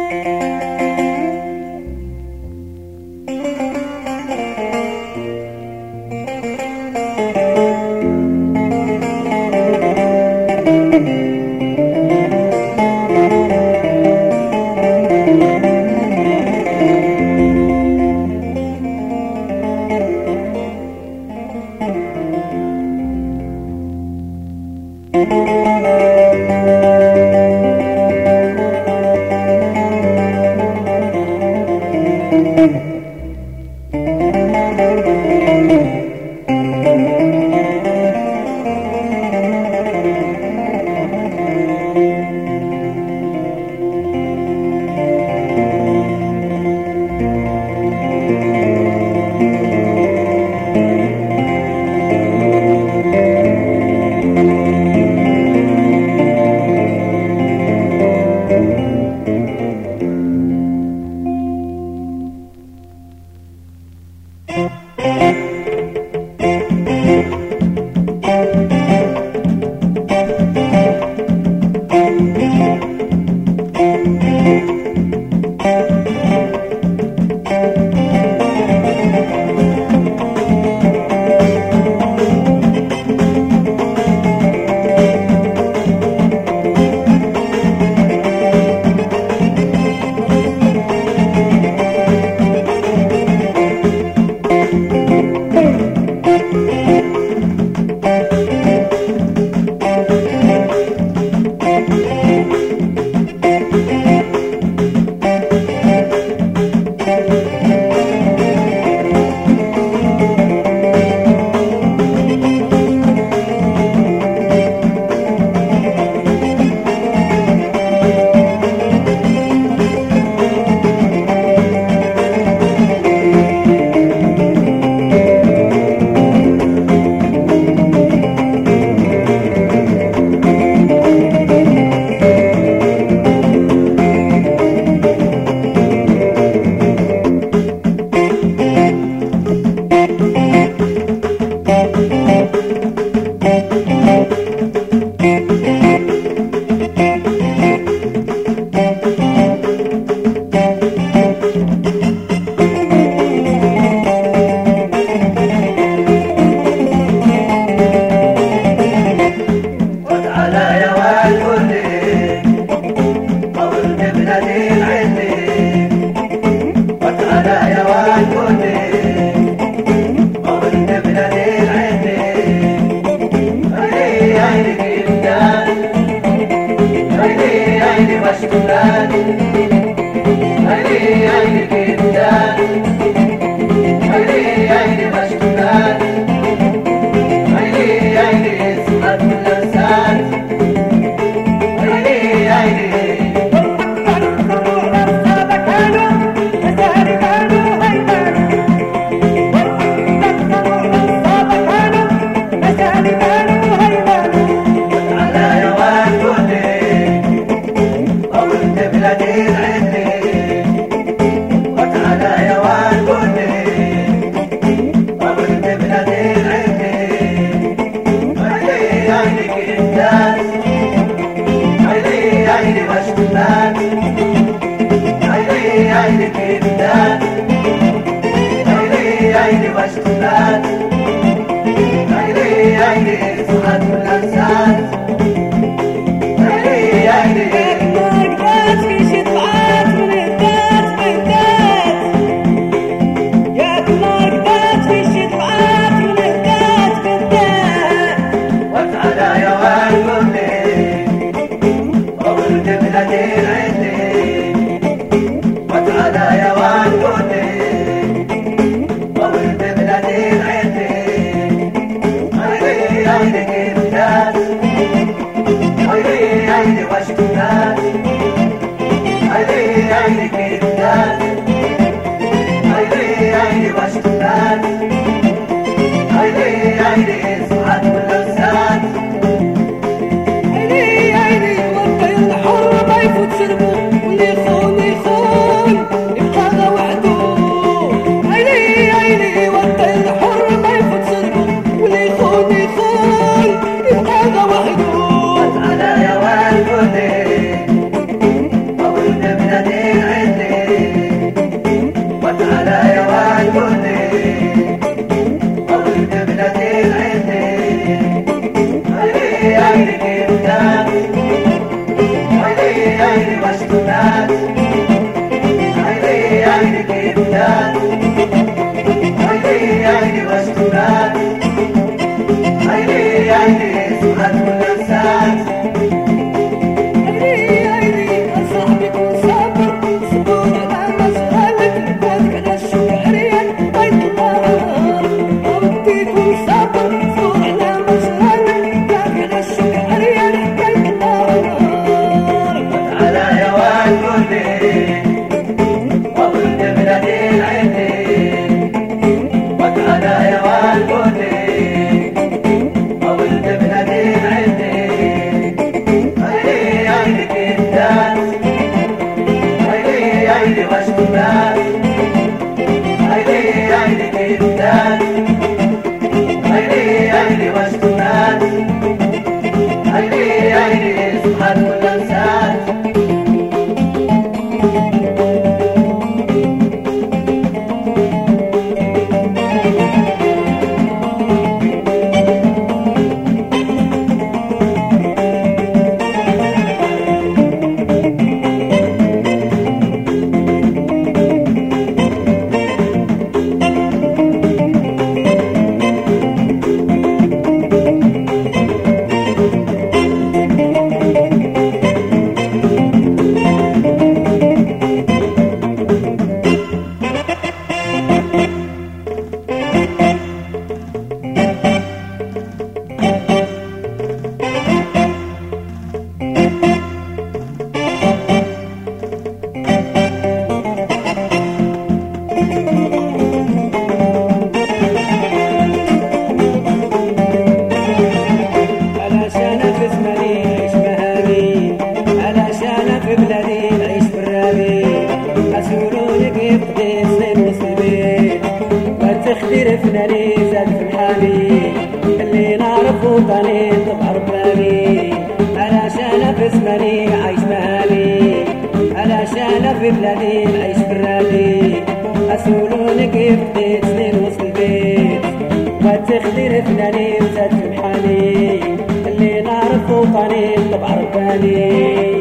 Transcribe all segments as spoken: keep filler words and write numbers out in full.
واللي يخون يخون يبقى عيني مشتونات عيني عيني كيدات عيني عيني مشتونات عيني عيني سمعت واللمسات عيني عيني صاحبي كون صابر صبور على مسألة بعدك على الشكرية بيت الله ربي كون صابر صبور على مسألة بعدك على الشكرية بيت الله على يا والدي وولد بلادي العيني وتعالى يا والدي وولد بلادي العيني عيني عيني كيدات عيني عيني مشتونات عيني عيني كيدات عيني عيني مشتونات عيني عيني سبحان واللمسات تختلفنا لي زاد في الحالي اللي نعرفه قليل طبع رباني علشان في زماني عايش مهالي علشان في بلادي نعيش برالي اسولوني كيف بديت سنين وسط البيت وتختلفنا لي زاد في الحالي اللي نعرفه قليل طبع رباني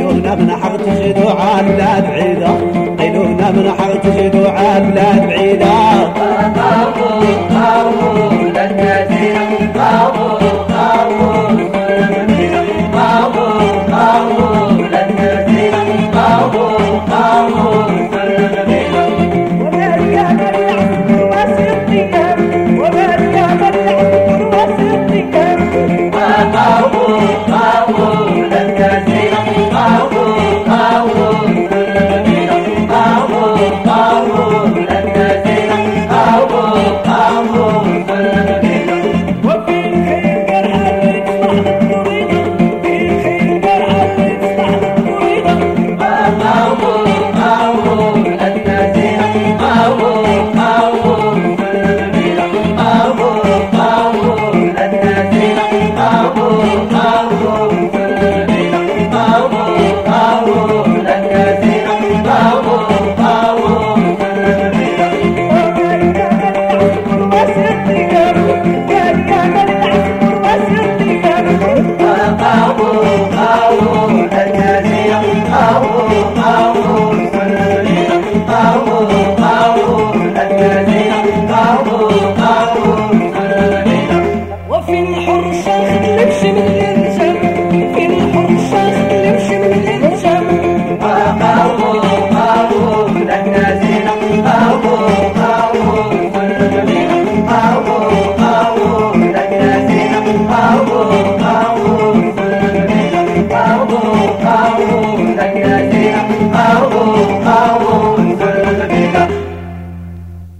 من حق تجدوا عبلاد بعيدة